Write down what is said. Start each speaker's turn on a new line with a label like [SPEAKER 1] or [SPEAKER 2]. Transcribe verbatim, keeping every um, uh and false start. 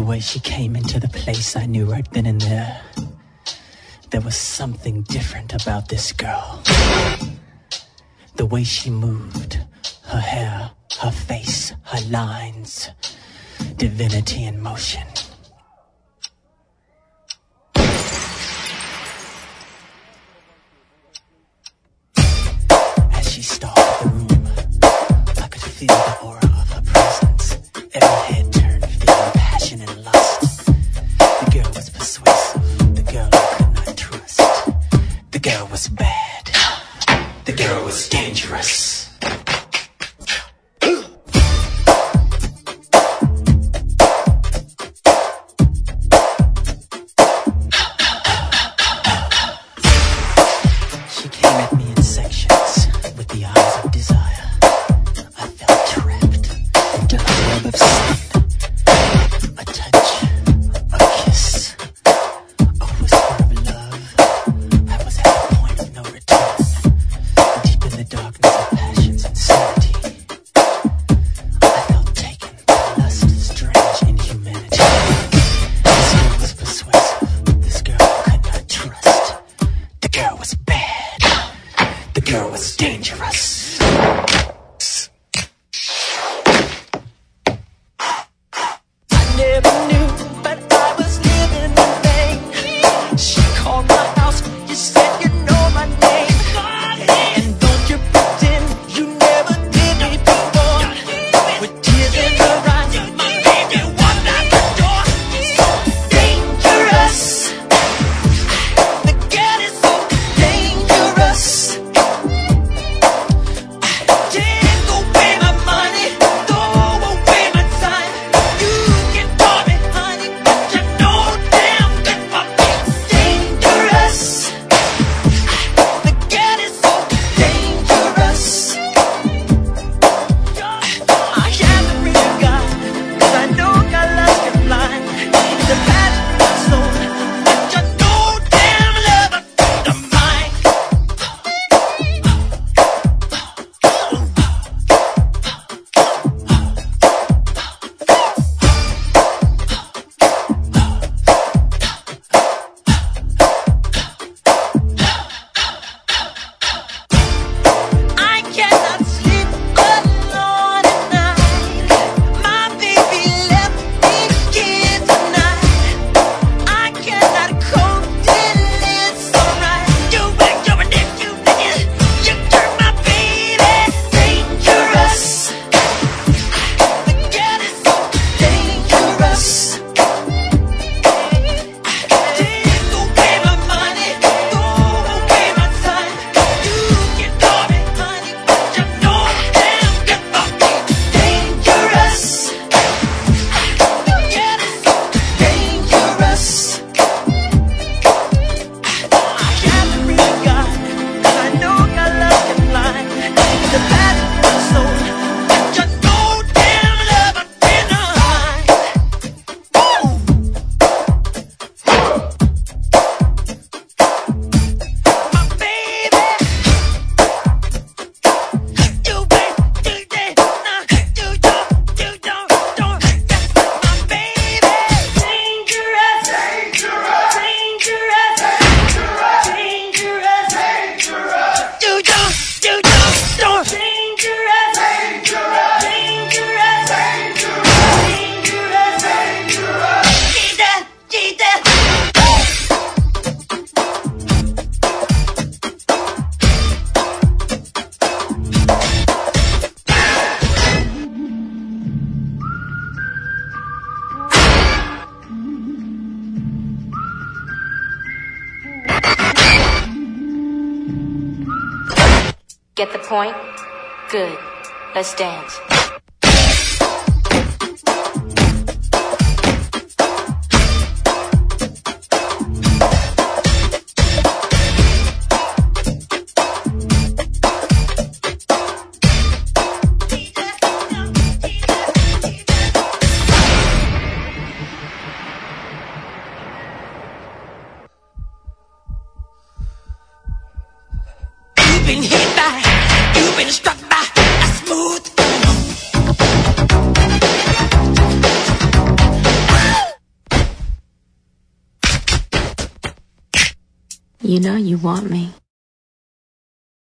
[SPEAKER 1] way she came into the place, I knew right then and there there was something different about this girl. The way she moved, her hair, her face, her lines, divinity in motion. As she stalked the room, I could feel the aura of her presence. Every head turned, feeling passion and lust. The girl was persuasive, the girl I could not trust. The girl was bad, the girl was dangerous. She came at me in sections with the eyes of desire. I felt trapped into her web of sin. A touch, a kiss, a whisper of love. I was at the point of no return, deep in the darkness of passion's insanity. I felt taken by lust, strange inhumanity. This girl was persuasive, this girl I could not trust. The girl was bad, the girl was dangerous. I never knew, but I was living in vain. She called my house, you said you know my name. And don't you pretend you never did me before. With tears in her eyes, my baby walked out the door. So dangerous, the girl is so dangerous. Take away my money, throw away my time. You can call me honey, but you know damn that I'm dangerous. The girl is so dangerous. I have to bring a God, 'cause I know God loves me blind. The passion of my soul, but you know damn love I the mind. I cannot sleep alone at night. My baby left me here tonight. I cannot cope till it's alright. You went, you went, you went, you turned my baby dangerous. The girl is so dangerous. Take away my money, throw away my time. You can call me honey, but you know damn that I'm dangerous. The girl is so dangerous. I have to bring a God, 'cause I know God loves me blind. The passion of my soul, but you know damn love I've been behind. My baby, you wait, you did, nah, you don't, you don't, don't. That's my baby. Dangerous, dangerous, dangerous, dangerous, dangerous. You don't, you don't, don't. Dangerous, dangerous, dangerous, dangerous, dangerous. Get that, get that.
[SPEAKER 2] Get the point? Good. Let's dance.
[SPEAKER 1] You've been hit by, you've been struck by a smooth
[SPEAKER 2] You know you want me.